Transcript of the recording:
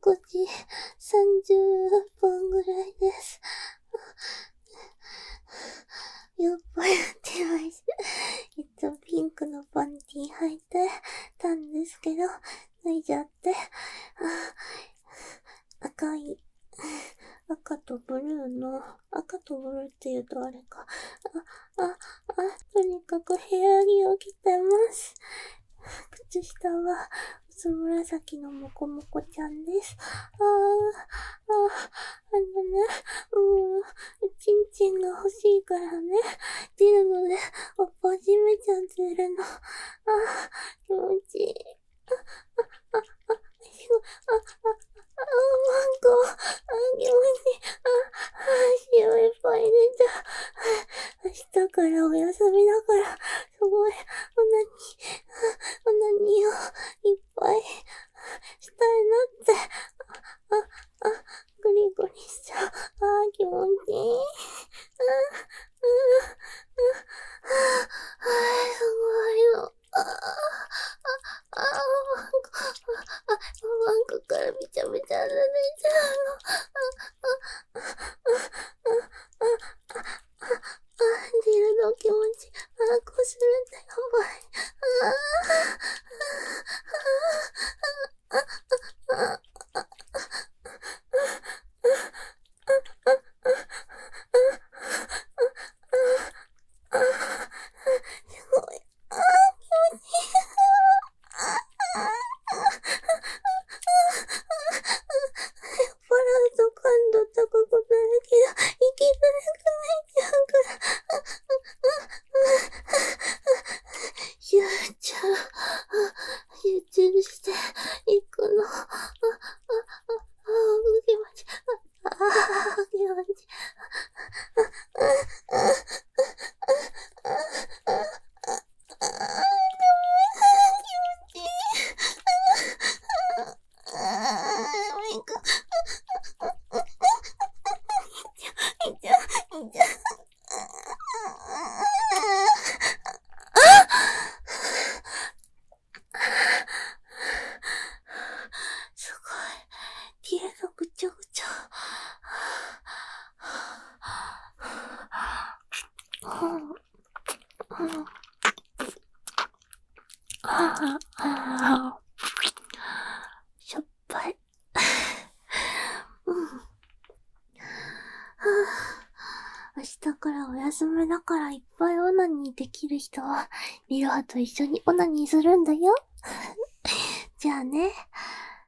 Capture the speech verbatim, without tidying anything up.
ごじさんじゅっぷんぐらいです。やっぱやってないし。えっと、ピンクのパンティ履いてたんですけど、脱いじゃって、あ赤い、赤とブルーの、赤とブルーって言うとあれか。あ、あ、あ、とにかく部屋着を着てます。靴下は薄紫のモコモコちゃんです。あー、あー、あのね、うん、チンチンが欲しいからね、出るので、おっぱじめちゃってるの。あー、気持ちいい。あ、あ、あ、あ、あ、あ、あ、マンコ、あ、気持ちいい。あ、あ、潮いっぱい出た。明日からお休みだから、すごい、オナニー、オナニーをいっぱいしたいなって。あ、あ、あ、グリグリしちゃう。あ、気持ちいい。あ、あ、あ、あ、あ、すごいの。あ、あ、あ、マンコ、あ、マンコからびちゃびちゃで出ちゃうの。あ、あ、あ、あ、あ、あ、あ、あ、出るの気持ち。あ、こすれてやばい。あ、あ、あ、あ、あ、すごい。あ、気持ちいい。バランス感度高くなるけど、息がなくなっちゃうから。集中、集中していくの。あ、あ、あ、あ、気持ちいい。あ、あ、気持ちいい。あ、あ、あ、あ、あ、あ、あ、気持ちいい。あ、あ、メイク。いちゃ、いちゃ。すごい。毛がぐちゃぐちゃ。しょっぱい。うん。明日からお休みだからいっぱいオナニーできる人は、ミロハと一緒にオナニーするんだよ。じゃあね。